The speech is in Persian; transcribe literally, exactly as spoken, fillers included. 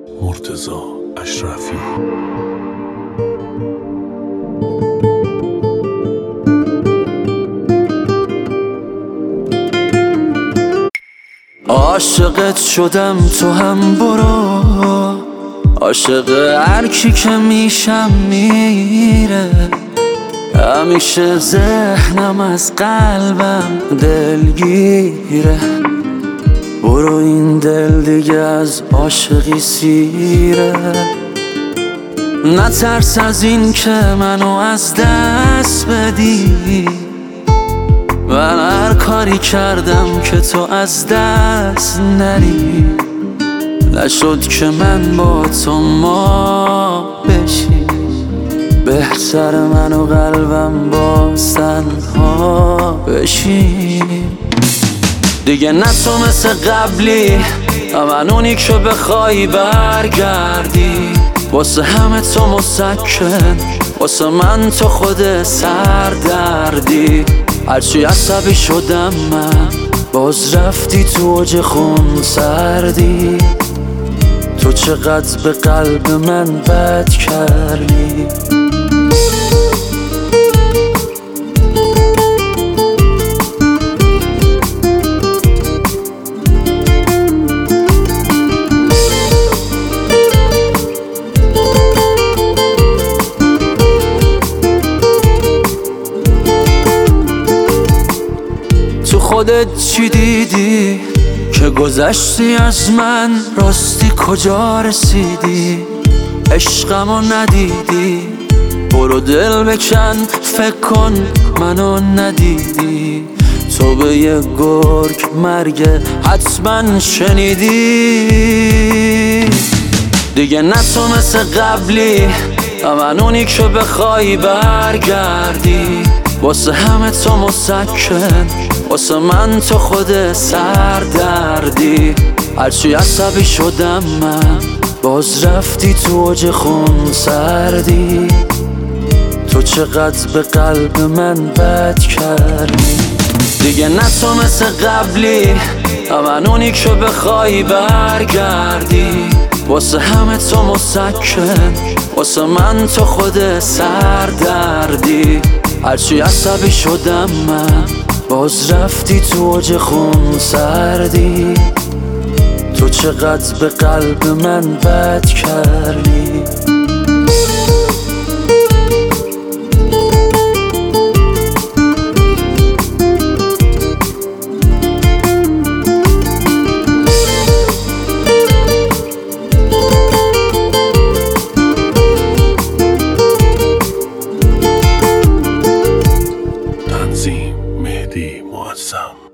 مرتضی اشرفی. عاشقت شدم تو هم برو، عاشق هر کی که میشم میره. همیشه ذهنم از قلبم دلگیره. برو این دل دیگه از عاشقی سیره. نترس از این که منو از دست بدی. من هر کاری کردم که تو از دست نری. نشد که من با تو ما بشی. بهتر من و قلبم با تنها بشیم. دیگه نه تو مثل قبلی، من اونی که بخوای برگردی. واسه همه تو مسکن، واسه من تو خود سردردی. هرچی عصبی شدم من، باز رفتی تو اوج خون سردی. تو چقدر به قلب من بد کردی. تو خودت چی دیدی که گذشتی از من؟ راستی کجا رسیدی؟ عشقمو ندیدی؟ برو دل بکن، فکر کن منو ندیدی. تو به یه گرگ مرگ حتما شنیدی. دیگه نه تو مثل قبلی، من اونی که بخوای برگردی. واسه همه تو مسکن، واسه من تو خود سردردی. هرچی عصبی شدم من، باز رفتی تو اوج خون سردی. تو چقدر به قلب من بد کردی. دیگه نه تو مثل قبلی، من اونی که بخوای برگردی. واسه همه تو مسکن، واسه من تو خود سردردی. هرچی عصبی شدم من، باز رفتی تو اوج خون سردی. تو چقدر به قلب من بد کردی. تنظیم مهدی معظم.